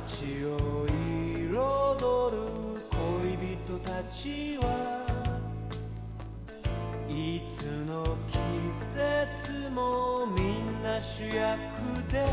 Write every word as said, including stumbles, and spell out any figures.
街を彩る恋人たちはいつの季節もみんな主役で